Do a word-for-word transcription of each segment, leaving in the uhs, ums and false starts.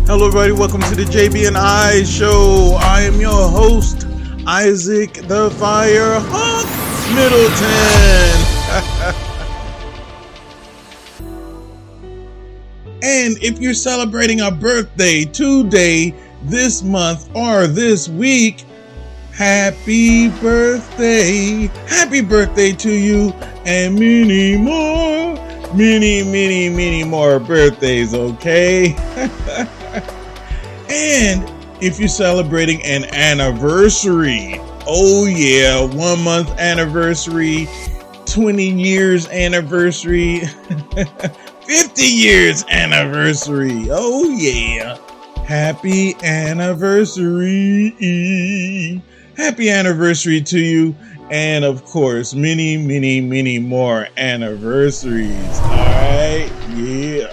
Hello everybody, welcome to the J B and I Show. I am your host, Isaac the Fire Hawk Middleton. And if you're celebrating a birthday today, this month, or this week, happy birthday. Happy birthday to you and many more, many, many, many more birthdays, okay? And if you're celebrating an anniversary, oh yeah, one month anniversary, twenty years anniversary, fifty years anniversary, oh yeah. Happy anniversary. Happy anniversary to you. And of course, many, many, many more anniversaries. All right. Yeah.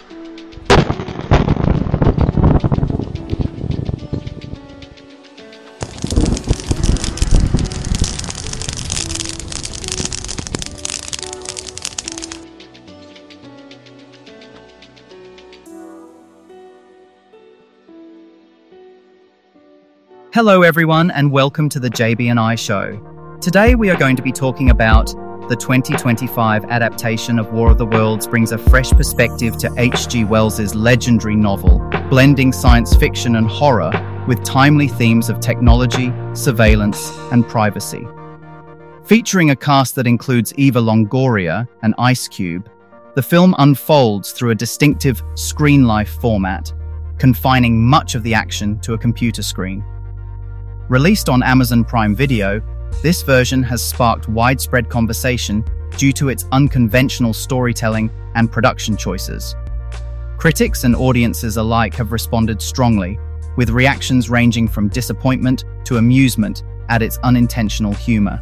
Hello everyone and welcome to the J B and I Show. Today we are going to be talking about the twenty twenty-five adaptation of War of the Worlds brings a fresh perspective to H G Wells's legendary novel, blending science fiction and horror with timely themes of technology, surveillance and privacy. Featuring a cast that includes Eva Longoria and Ice Cube, the film unfolds through a distinctive screen life format, confining much of the action to a computer screen. Released on Amazon Prime Video, this version has sparked widespread conversation due to its unconventional storytelling and production choices. Critics and audiences alike have responded strongly, with reactions ranging from disappointment to amusement at its unintentional humor.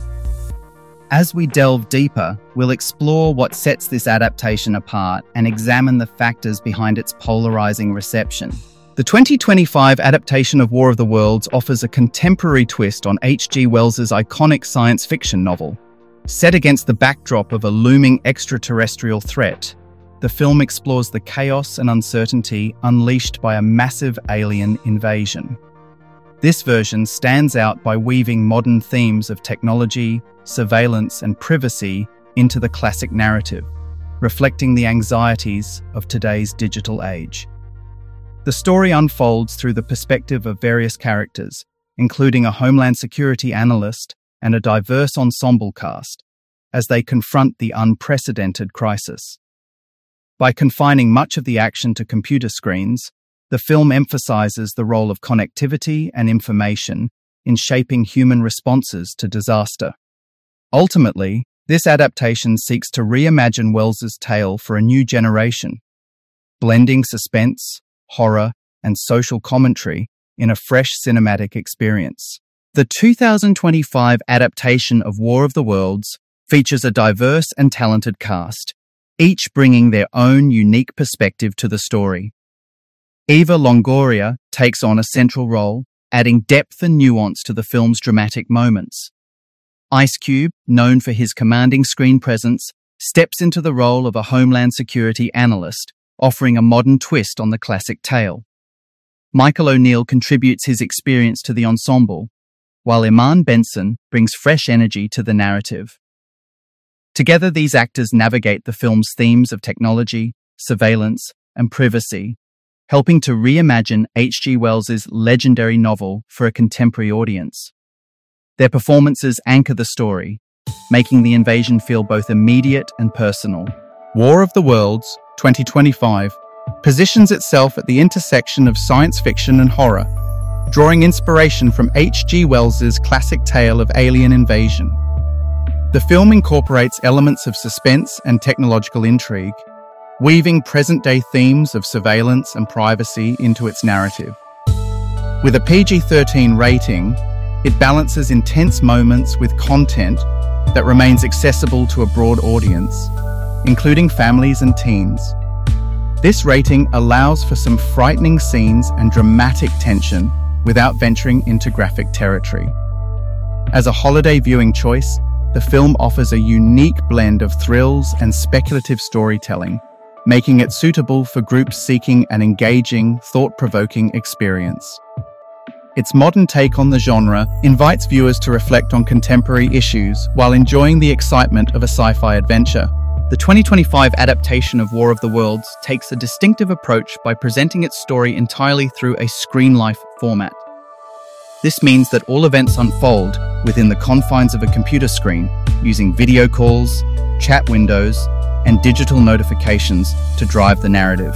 As we delve deeper, we'll explore what sets this adaptation apart and examine the factors behind its polarizing reception. The twenty twenty-five adaptation of War of the Worlds offers a contemporary twist on H G Wells's iconic science fiction novel. Set against the backdrop of a looming extraterrestrial threat, the film explores the chaos and uncertainty unleashed by a massive alien invasion. This version stands out by weaving modern themes of technology, surveillance, and privacy into the classic narrative, reflecting the anxieties of today's digital age. The story unfolds through the perspective of various characters, including a Homeland Security analyst and a diverse ensemble cast, as they confront the unprecedented crisis. By confining much of the action to computer screens, the film emphasizes the role of connectivity and information in shaping human responses to disaster. Ultimately, this adaptation seeks to reimagine Wells's tale for a new generation, blending suspense, horror, and social commentary in a fresh cinematic experience. The two thousand twenty-five adaptation of War of the Worlds features a diverse and talented cast, each bringing their own unique perspective to the story. Eva Longoria takes on a central role, adding depth and nuance to the film's dramatic moments. Ice Cube, known for his commanding screen presence, steps into the role of a Homeland Security analyst, offering a modern twist on the classic tale. Michael O'Neill contributes his experience to the ensemble, while Iman Benson brings fresh energy to the narrative. Together, these actors navigate the film's themes of technology, surveillance, and privacy, helping to reimagine H G Wells's legendary novel for a contemporary audience. Their performances anchor the story, making the invasion feel both immediate and personal. War of the Worlds twenty twenty-five positions itself at the intersection of science fiction and horror, drawing inspiration from H G Wells's classic tale of alien invasion. The film incorporates elements of suspense and technological intrigue, weaving present-day themes of surveillance and privacy into its narrative. With a P G thirteen rating, it balances intense moments with content that remains accessible to a broad audience, including families and teens. This rating allows for some frightening scenes and dramatic tension without venturing into graphic territory. As a holiday viewing choice, the film offers a unique blend of thrills and speculative storytelling, making it suitable for groups seeking an engaging, thought-provoking experience. Its modern take on the genre invites viewers to reflect on contemporary issues while enjoying the excitement of a sci-fi adventure. The twenty twenty-five adaptation of War of the Worlds takes a distinctive approach by presenting its story entirely through a screen-life format. This means that all events unfold within the confines of a computer screen, using video calls, chat windows, and digital notifications to drive the narrative.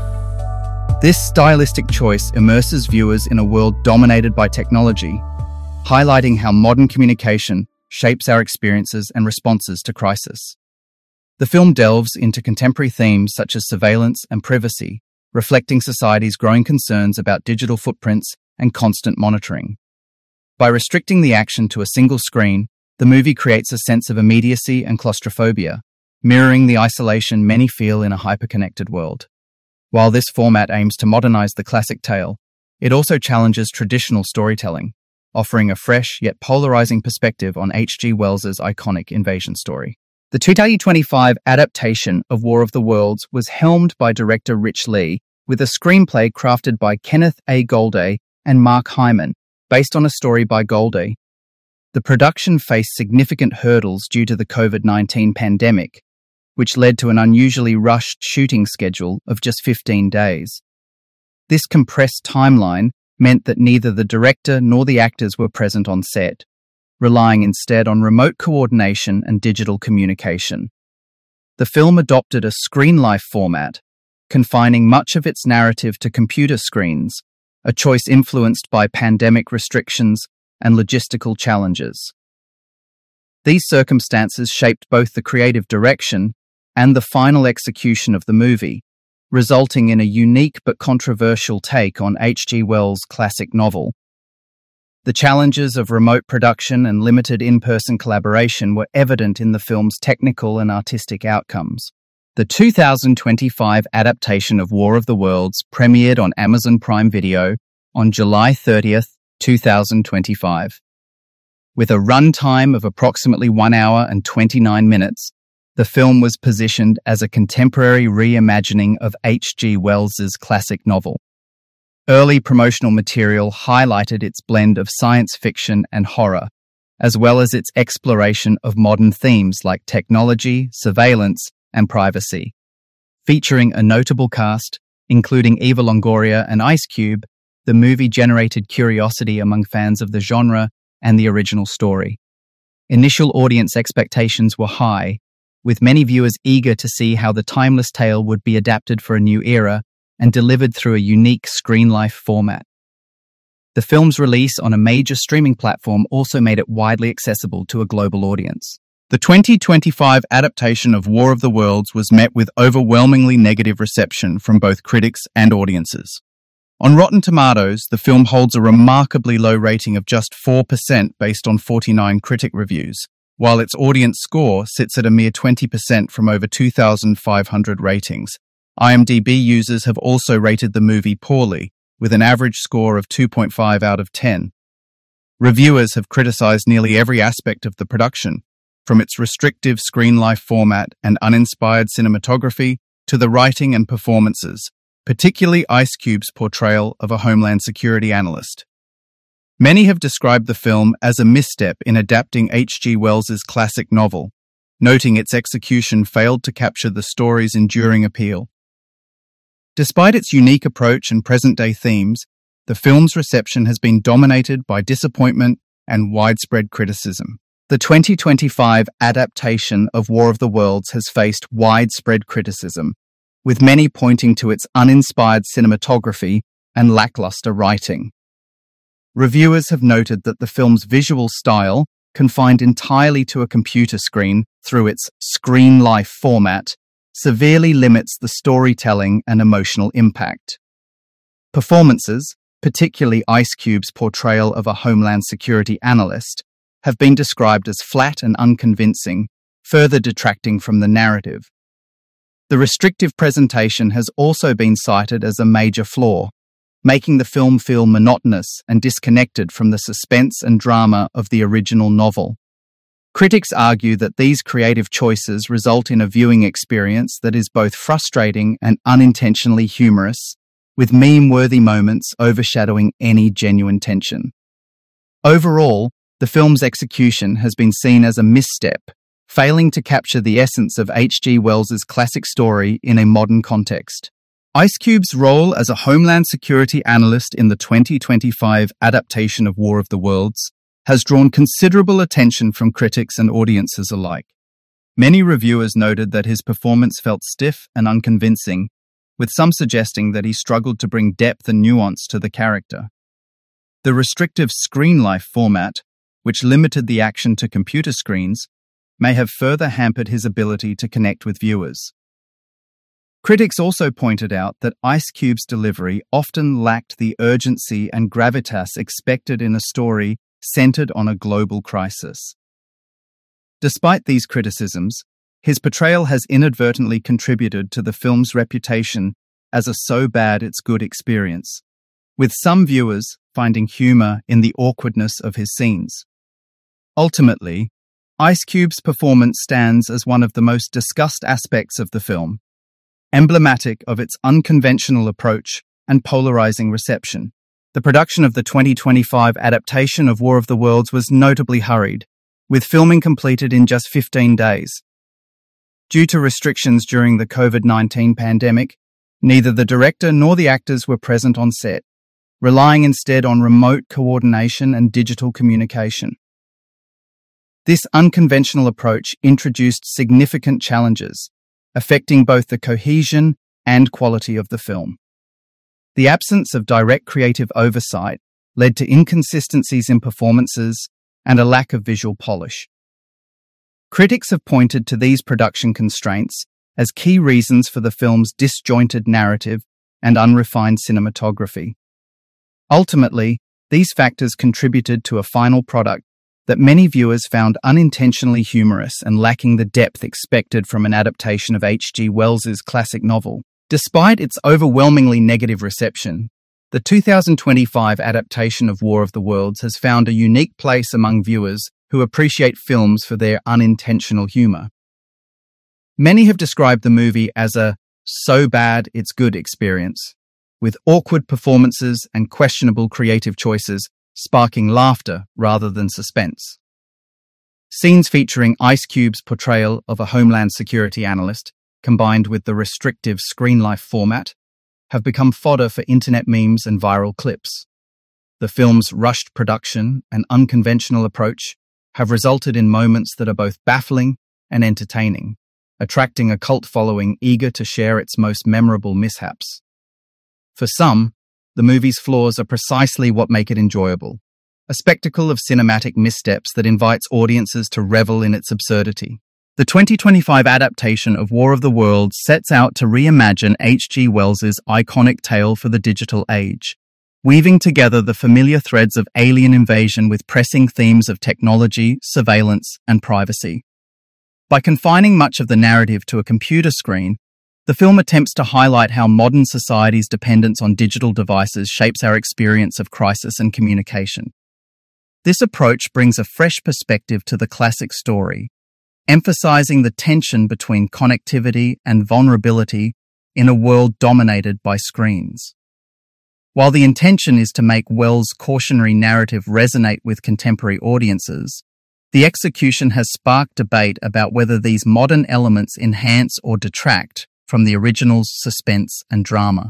This stylistic choice immerses viewers in a world dominated by technology, highlighting how modern communication shapes our experiences and responses to crisis. The film delves into contemporary themes such as surveillance and privacy, reflecting society's growing concerns about digital footprints and constant monitoring. By restricting the action to a single screen, the movie creates a sense of immediacy and claustrophobia, mirroring the isolation many feel in a hyper-connected world. While this format aims to modernize the classic tale, it also challenges traditional storytelling, offering a fresh yet polarizing perspective on H G Wells's iconic invasion story. The twenty twenty-five adaptation of War of the Worlds was helmed by director Rich Lee, with a screenplay crafted by Kenneth A. Golday and Mark Hyman, based on a story by Golday. The production faced significant hurdles due to the COVID nineteen pandemic, which led to an unusually rushed shooting schedule of just fifteen days. This compressed timeline meant that neither the director nor the actors were present on set, relying instead on remote coordination and digital communication. The film adopted a screen-life format, confining much of its narrative to computer screens, a choice influenced by pandemic restrictions and logistical challenges. These circumstances shaped both the creative direction and the final execution of the movie, resulting in a unique but controversial take on H G Wells' classic novel. The challenges of remote production and limited in-person collaboration were evident in the film's technical and artistic outcomes. The two thousand twenty-five adaptation of War of the Worlds premiered on Amazon Prime Video on July thirtieth, two thousand twenty-five. With a runtime of approximately one hour and twenty-nine minutes, the film was positioned as a contemporary reimagining of H G Wells's classic novel. Early promotional material highlighted its blend of science fiction and horror, as well as its exploration of modern themes like technology, surveillance, and privacy. Featuring a notable cast, including Eva Longoria and Ice Cube, the movie generated curiosity among fans of the genre and the original story. Initial audience expectations were high, with many viewers eager to see how the timeless tale would be adapted for a new era and delivered through a unique screen-life format. The film's release on a major streaming platform also made it widely accessible to a global audience. The twenty twenty-five adaptation of War of the Worlds was met with overwhelmingly negative reception from both critics and audiences. On Rotten Tomatoes, the film holds a remarkably low rating of just four percent based on forty-nine critic reviews, while its audience score sits at a mere twenty percent from over two thousand five hundred ratings. IMDb users have also rated the movie poorly, with an average score of two point five out of ten. Reviewers have criticized nearly every aspect of the production, from its restrictive screen-life format and uninspired cinematography to the writing and performances, particularly Ice Cube's portrayal of a Homeland Security analyst. Many have described the film as a misstep in adapting H G Wells's classic novel, noting its execution failed to capture the story's enduring appeal. Despite its unique approach and present-day themes, the film's reception has been dominated by disappointment and widespread criticism. The twenty twenty-five adaptation of War of the Worlds has faced widespread criticism, with many pointing to its uninspired cinematography and lackluster writing. Reviewers have noted that the film's visual style, confined entirely to a computer screen through its screen-life format, severely limits the storytelling and emotional impact. Performances, particularly Ice Cube's portrayal of a Homeland Security analyst, have been described as flat and unconvincing, further detracting from the narrative. The restrictive presentation has also been cited as a major flaw, making the film feel monotonous and disconnected from the suspense and drama of the original novel. Critics argue that these creative choices result in a viewing experience that is both frustrating and unintentionally humorous, with meme-worthy moments overshadowing any genuine tension. Overall, the film's execution has been seen as a misstep, failing to capture the essence of H G Wells's classic story in a modern context. Ice Cube's role as a Homeland Security analyst in the twenty twenty-five adaptation of War of the Worlds has drawn considerable attention from critics and audiences alike. Many reviewers noted that his performance felt stiff and unconvincing, with some suggesting that he struggled to bring depth and nuance to the character. The restrictive screen life format, which limited the action to computer screens, may have further hampered his ability to connect with viewers. Critics also pointed out that Ice Cube's delivery often lacked the urgency and gravitas expected in a story centered on a global crisis. Despite these criticisms, his portrayal has inadvertently contributed to the film's reputation as a so-bad-it's-good experience, with some viewers finding humor in the awkwardness of his scenes. Ultimately, Ice Cube's performance stands as one of the most discussed aspects of the film, emblematic of its unconventional approach and polarizing reception. The production of the twenty twenty-five adaptation of War of the Worlds was notably hurried, with filming completed in just fifteen days. Due to restrictions during the COVID nineteen pandemic, neither the director nor the actors were present on set, relying instead on remote coordination and digital communication. This unconventional approach introduced significant challenges, affecting both the cohesion and quality of the film. The absence of direct creative oversight led to inconsistencies in performances and a lack of visual polish. Critics have pointed to these production constraints as key reasons for the film's disjointed narrative and unrefined cinematography. Ultimately, these factors contributed to a final product that many viewers found unintentionally humorous and lacking the depth expected from an adaptation of H G Wells's classic novel. Despite its overwhelmingly negative reception, the two thousand twenty-five adaptation of War of the Worlds has found a unique place among viewers who appreciate films for their unintentional humor. Many have described the movie as a so-bad-it's-good experience, with awkward performances and questionable creative choices sparking laughter rather than suspense. Scenes featuring Ice Cube's portrayal of a Homeland Security analyst, combined with the restrictive screen life format, have become fodder for internet memes and viral clips. The film's rushed production and unconventional approach have resulted in moments that are both baffling and entertaining, attracting a cult following eager to share its most memorable mishaps. For some, the movie's flaws are precisely what make it enjoyable, a spectacle of cinematic missteps that invites audiences to revel in its absurdity. The twenty twenty-five adaptation of War of the Worlds sets out to reimagine H G Wells's iconic tale for the digital age, weaving together the familiar threads of alien invasion with pressing themes of technology, surveillance, and privacy. By confining much of the narrative to a computer screen, the film attempts to highlight how modern society's dependence on digital devices shapes our experience of crisis and communication. This approach brings a fresh perspective to the classic story, emphasizing the tension between connectivity and vulnerability in a world dominated by screens. While the intention is to make Wells' cautionary narrative resonate with contemporary audiences, the execution has sparked debate about whether these modern elements enhance or detract from the original's suspense and drama.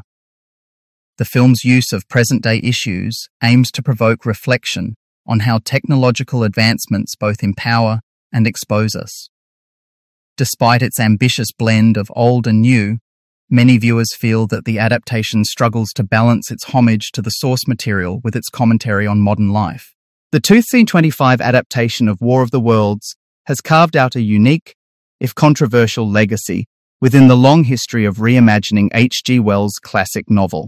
The film's use of present-day issues aims to provoke reflection on how technological advancements both empower and expose us. Despite its ambitious blend of old and new, many viewers feel that the adaptation struggles to balance its homage to the source material with its commentary on modern life. The two thousand twenty-five adaptation of War of the Worlds has carved out a unique, if controversial, legacy within the long history of reimagining H G Wells' classic novel.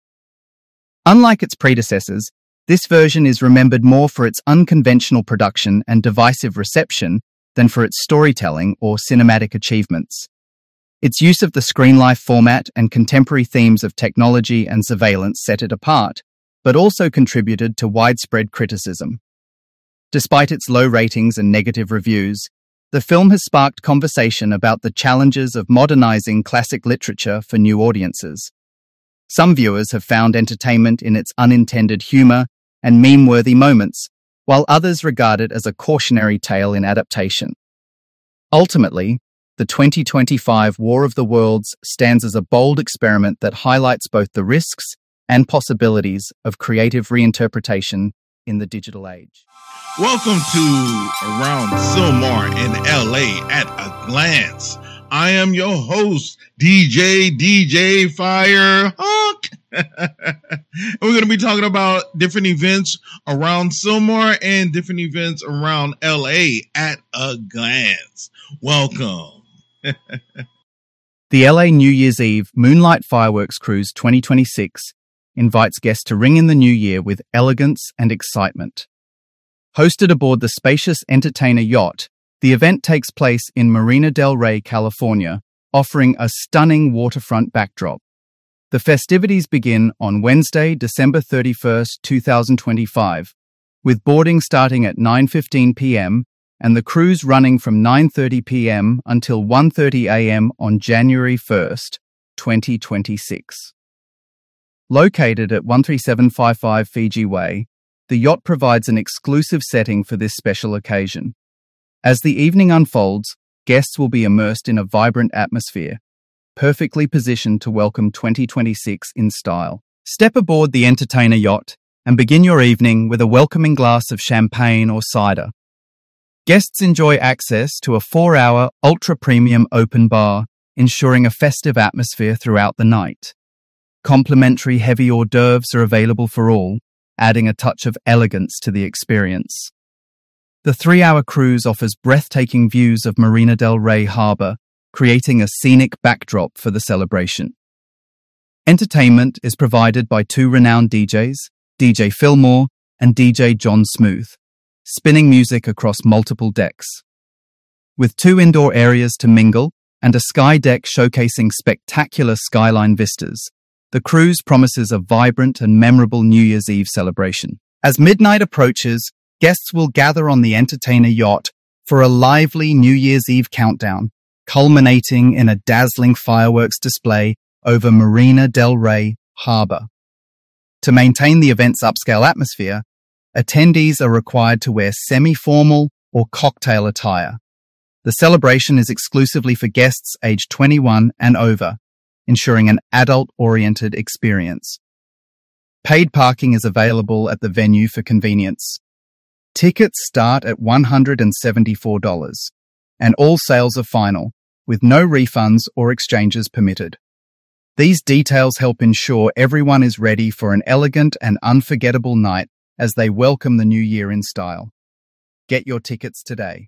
Unlike its predecessors, this version is remembered more for its unconventional production and divisive reception than for its storytelling or cinematic achievements. Its use of the screen life format and contemporary themes of technology and surveillance set it apart, but also contributed to widespread criticism. Despite its low ratings and negative reviews, the film has sparked conversation about the challenges of modernizing classic literature for new audiences. Some viewers have found entertainment in its unintended humor and meme-worthy moments, while others regard it as a cautionary tale in adaptation. Ultimately, the twenty twenty-five War of the Worlds stands as a bold experiment that highlights both the risks and possibilities of creative reinterpretation in the digital age. Welcome to Around Sylmar in L A at a Glance. I am your host, D J D J Firehawk. We're going to be talking about different events around Sylmar and different events around L A at a glance. Welcome. The L A New Year's Eve Moonlight Fireworks Cruise twenty twenty-six invites guests to ring in the new year with elegance and excitement. Hosted aboard the spacious Entertainer yacht, the event takes place in Marina del Rey, California, offering a stunning waterfront backdrop. The festivities begin on Wednesday, December thirty-first, twenty twenty-five, with boarding starting at nine fifteen p.m. and the cruise running from nine thirty p.m. until one thirty a.m. on January first, twenty twenty-six. Located at one three seven five five Fiji Way, the yacht provides an exclusive setting for this special occasion. As the evening unfolds, guests will be immersed in a vibrant atmosphere, perfectly positioned to welcome twenty twenty-six in style. Step aboard the Entertainer yacht and begin your evening with a welcoming glass of champagne or cider. Guests enjoy access to a four-hour ultra-premium open bar, ensuring a festive atmosphere throughout the night. Complimentary heavy hors d'oeuvres are available for all, adding a touch of elegance to the experience. The three-hour cruise offers breathtaking views of Marina del Rey Harbor, creating a scenic backdrop for the celebration. Entertainment is provided by two renowned D Js, D J Fillmore and D J John Smooth, spinning music across multiple decks. With two indoor areas to mingle and a sky deck showcasing spectacular skyline vistas, the cruise promises a vibrant and memorable New Year's Eve celebration. As midnight approaches, guests will gather on the Entertainer yacht for a lively New Year's Eve countdown, culminating in a dazzling fireworks display over Marina del Rey Harbor. To maintain the event's upscale atmosphere, attendees are required to wear semi-formal or cocktail attire. The celebration is exclusively for guests aged twenty-one and over, ensuring an adult-oriented experience. Paid parking is available at the venue for convenience. Tickets start at one hundred seventy-four dollars, and all sales are final, with no refunds or exchanges permitted. These details help ensure everyone is ready for an elegant and unforgettable night as they welcome the new year in style. Get your tickets today.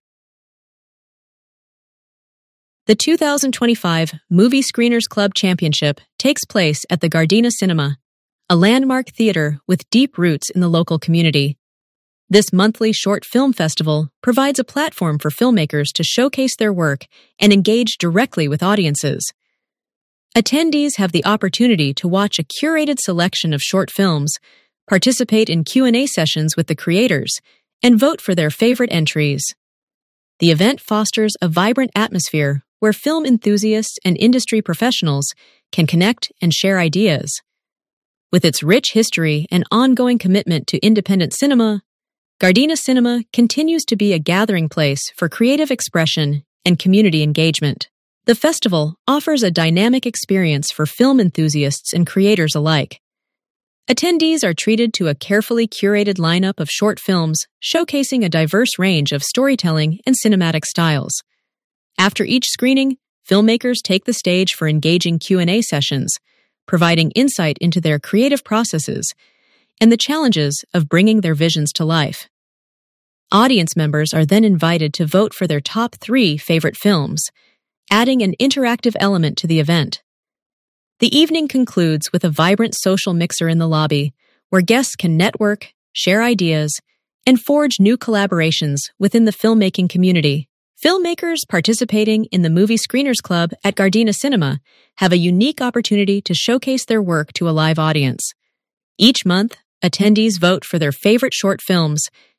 The two thousand twenty-five Movie Screeners Club Championship takes place at the Gardena Cinema, a landmark theater with deep roots in the local community. This monthly short film festival provides a platform for filmmakers to showcase their work and engage directly with audiences. Attendees have the opportunity to watch a curated selection of short films, participate in Q and A sessions with the creators, and vote for their favorite entries. The event fosters a vibrant atmosphere where film enthusiasts and industry professionals can connect and share ideas. With its rich history and ongoing commitment to independent cinema, Gardena Cinema continues to be a gathering place for creative expression and community engagement. The festival offers a dynamic experience for film enthusiasts and creators alike. Attendees are treated to a carefully curated lineup of short films showcasing a diverse range of storytelling and cinematic styles. After each screening, filmmakers take the stage for engaging Q and A sessions, providing insight into their creative processes and the challenges of bringing their visions to life. Audience members are then invited to vote for their top three favorite films, adding an interactive element to the event. The evening concludes with a vibrant social mixer in the lobby, where guests can network, share ideas, and forge new collaborations within the filmmaking community. Filmmakers participating in the Movie Screeners Club at Gardena Cinema have a unique opportunity to showcase their work to a live audience. Each month, attendees vote for their favorite short films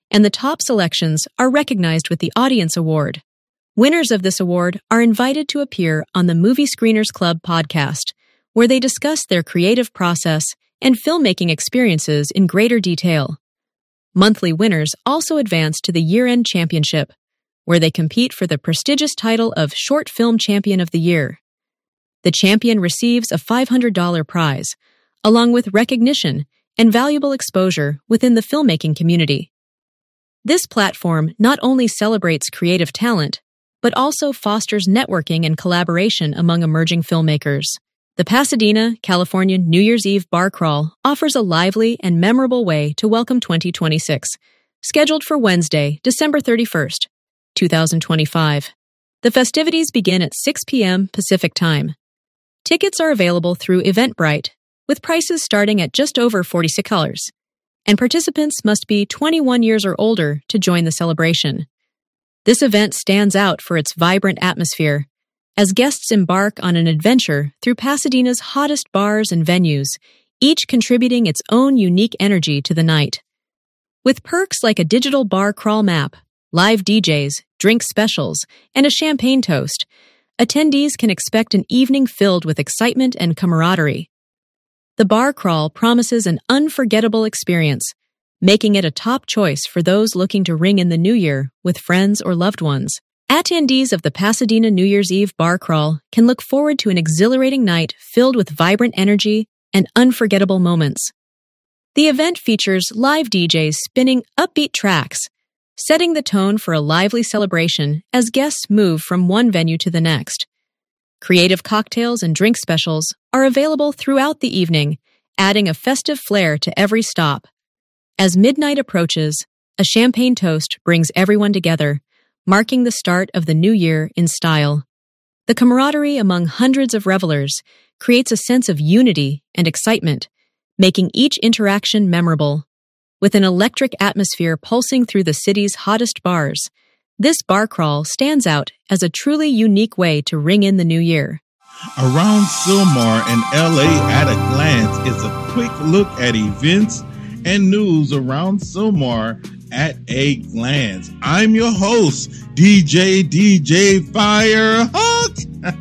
and the top selections are recognized with the Audience Award. Winners of this award are invited to appear on the Movie Screeners Club podcast, where they discuss their creative process and filmmaking experiences in greater detail. Monthly winners also advance to the year-end championship, where they compete for the prestigious title of Short Film Champion of the Year. The champion receives a five hundred dollars prize, along with recognition and valuable exposure within the filmmaking community. This platform not only celebrates creative talent, but also fosters networking and collaboration among emerging filmmakers. The Pasadena, California New Year's Eve Bar Crawl offers a lively and memorable way to welcome twenty twenty-six, scheduled for Wednesday, December thirty-first, twenty twenty-five. The festivities begin at six p.m. Pacific Time. Tickets are available through Eventbrite, with prices starting at just over forty-six dollars, and participants must be twenty-one years or older to join the celebration. This event stands out for its vibrant atmosphere, as guests embark on an adventure through Pasadena's hottest bars and venues, each contributing its own unique energy to the night. With perks like a digital bar crawl map, live D Js, drink specials, and a champagne toast, attendees can expect an evening filled with excitement and camaraderie. The bar crawl promises an unforgettable experience, making it a top choice for those looking to ring in the new year with friends or loved ones. Attendees of the Pasadena New Year's Eve Bar Crawl can look forward to an exhilarating night filled with vibrant energy and unforgettable moments. The event features live D Js spinning upbeat tracks, setting the tone for a lively celebration as guests move from one venue to the next. Creative cocktails and drink specials are available throughout the evening, adding a festive flair to every stop. As midnight approaches, a champagne toast brings everyone together, marking the start of the new year in style. The camaraderie among hundreds of revelers creates a sense of unity and excitement, making each interaction memorable. With an electric atmosphere pulsing through the city's hottest bars, this bar crawl stands out as a truly unique way to ring in the new year. Around Sylmar in L A at a Glance is a quick look at events and news around Sylmar at a glance. I'm your host, D J D J Firehawk.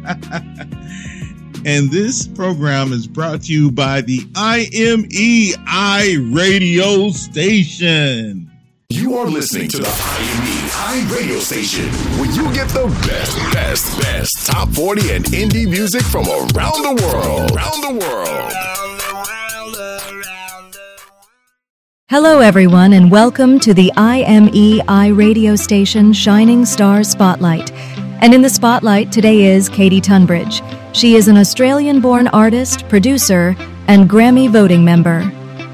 And this program is brought to you by the I M E I radio station. You are listening to the I M E I radio station, where you get the best, best, best top forty and indie music from around the world. Around the world. Hello, everyone, and welcome to the I M E I radio station Shining Stars Spotlight. And in the spotlight today is Katie Tunbridge. She is an Australian-born artist, producer, and Grammy voting member.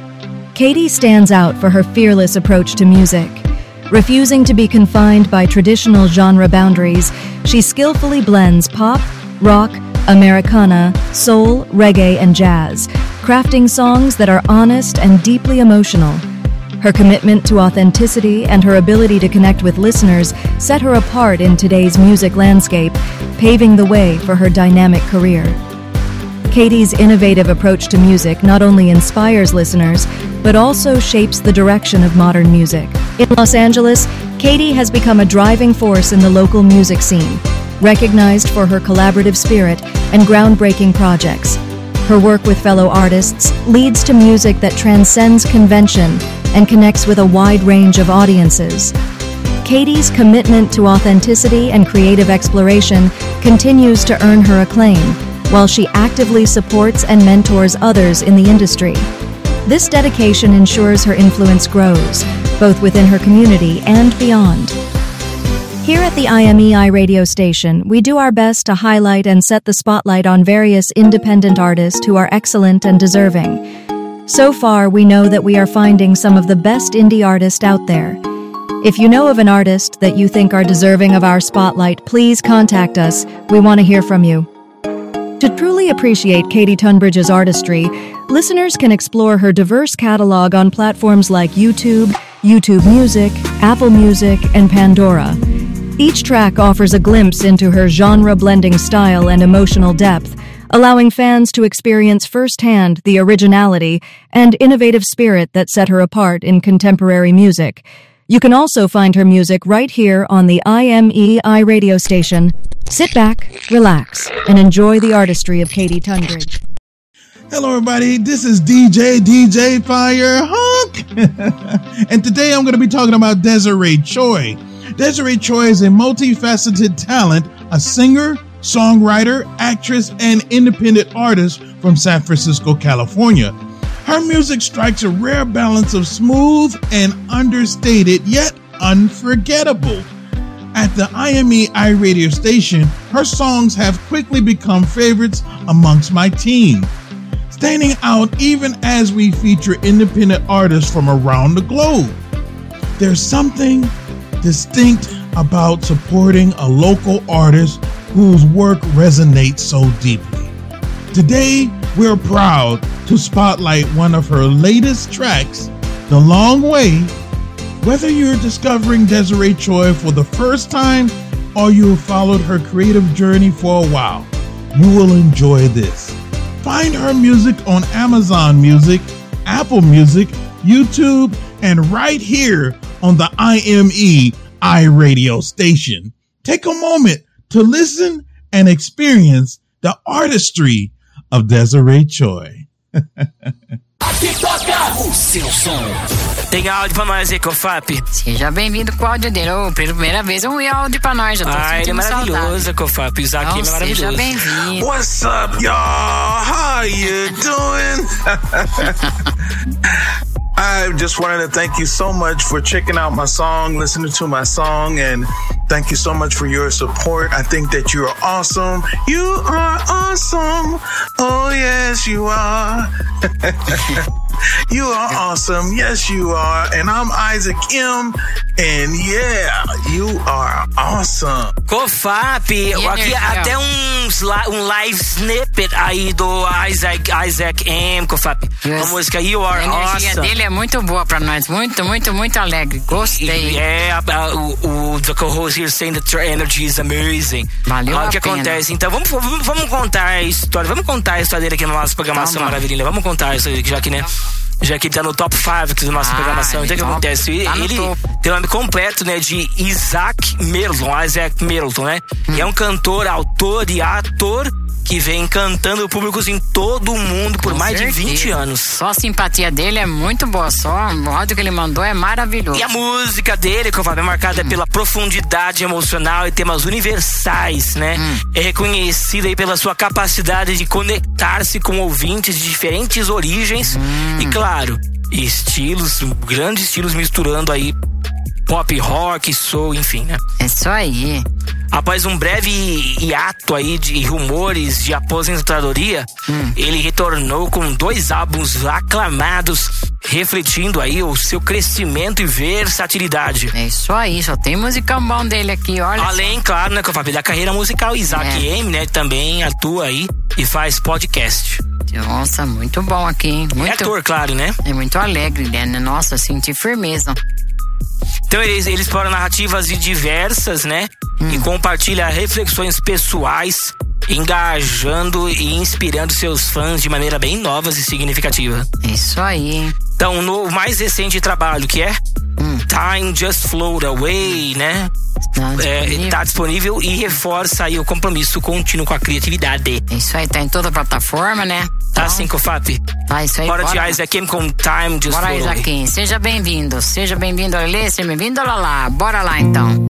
Katie stands out for her fearless approach to music. Refusing to be confined by traditional genre boundaries, she skillfully blends pop, rock, Americana, soul, reggae, and jazz, crafting songs that are honest and deeply emotional. Her commitment to authenticity and her ability to connect with listeners set her apart in today's music landscape, paving the way for her dynamic career. Katie's innovative approach to music not only inspires listeners, but also shapes the direction of modern music. In Los Angeles, Katie has become a driving force in the local music scene, recognized for her collaborative spirit and groundbreaking projects. Her work with fellow artists leads to music that transcends convention and connects with a wide range of audiences. Katie's commitment to authenticity and creative exploration continues to earn her acclaim, while she actively supports and mentors others in the industry. This dedication ensures her influence grows, both within her community and beyond. Here at the I M E I radio station, we do our best to highlight and set the spotlight on various independent artists who are excellent and deserving. So far, we know that we are finding some of the best indie artists out there. If you know of an artist that you think are deserving of our spotlight, please contact us. We want to hear from you. To truly appreciate Katie Tunbridge's artistry, listeners can explore her diverse catalog on platforms like YouTube, YouTube Music, Apple Music, and Pandora. Each track offers a glimpse into her genre-blending style and emotional depth, allowing fans to experience firsthand the originality and innovative spirit that set her apart in contemporary music. You can also find her music right here on the I M E I radio station. Sit back, relax, and enjoy the artistry of Katie Tunbridge. Hello, everybody. This is D J D J Fire Hunk. And today I'm going to be talking about Desiree Choi. Desiree Choi is a multifaceted talent, a singer, songwriter, actress, and independent artist from San Francisco, California. Her music strikes a rare balance of smooth and understated, yet unforgettable. At the I M E I radio station, her songs have quickly become favorites amongst my team, standing out even as we feature independent artists from around the globe. There's something distinct about supporting a local artist whose work resonates so deeply. Today, we're proud to spotlight one of her latest tracks, The Long Way. Whether you're discovering Desiree Choi for the first time or you've followed her creative journey for a while, you will enjoy this. Find her music on Amazon Music, Apple Music, YouTube, and right here on the I M E I radio station. Take a moment to listen and experience the artistry of Desiree Choi. Aqui toca o seu som. Tem áudio pra nós aí, Cofap? Seja bem-vindo com o áudio dele. Oh, primeira vez um áudio pra nós. Já tô ah, ele é maravilhoso, saudade. Cofap. O Isaac é maravilhoso. Seja bem-vindo. What's up, y'all? How you doing? I just wanted to thank you so much for checking out my song, listening to my song, and thank you so much for your support. I think that you are awesome. You are awesome. Oh, yes, you are. You are awesome. Yes, you are. And I'm Isaac M. And yeah, you are awesome. Cofap, aqui até um, um live snippet aí do Isaac, Isaac M. Cofap. Yes. A música You Are Awesome. A energia dele é muito boa pra nós. Muito, muito, muito alegre. Gostei. É, o, o the co-host here saying that your energy is amazing. Valeu ah, a O que pena. acontece? Então, vamos, vamos, vamos contar a história. Vamos contar a história dele aqui na nossa programação Então, maravilhosa. Vamos contar isso aí, já que, né? Já que ele tá no top cinco aqui da nossa ah, programação. Então o que acontece? Tá Ele tem o nome completo, né? De Isaac Middleton, Isaac Middleton, né? Hum. É um cantor, autor e ator que vem cantando públicos em todo o mundo por Com mais certeza. de vinte anos. Só a simpatia dele é muito boa. Só o áudio que ele mandou é maravilhoso. E a música dele, que eu falo, é marcada hum. pela profundidade emocional e temas universais, né? Hum. É reconhecida aí pela sua capacidade de conectar-se com ouvintes de diferentes origens hum. e, claro, estilos, grandes estilos misturando aí pop, rock, soul, enfim, né? É isso aí. Após um breve hiato aí de rumores de aposentadoria, hum. ele retornou com dois álbuns aclamados, refletindo aí o seu crescimento e versatilidade. É isso aí, só tem musicão bom dele aqui, olha. Além, só. claro, né, que eu falei da carreira musical, Isaac é. M, né, também atua aí e faz podcast. Nossa, muito bom aqui, hein? Muito, é ator, claro, né? É muito alegre, né? Nossa, senti firmeza. Então ele, ele explora narrativas diversas, né? Hum. E compartilha reflexões pessoais, engajando e inspirando seus fãs de maneira bem nova e significativa. Isso aí. Então, no mais recente trabalho, que é hum. Time Just Float Away, né? Tá disponível. É, tá disponível e reforça aí o compromisso contínuo com a criatividade. Isso aí, tá em toda a plataforma, né? Tá sim, Cofap. Tá, isso aí. Bora, bora de Isaac M com Time Just Bora, Float Away. Isaac, seja bem-vindo. Seja bem-vindo, Alê, seja bem-vindo, Lala. Bora lá, então.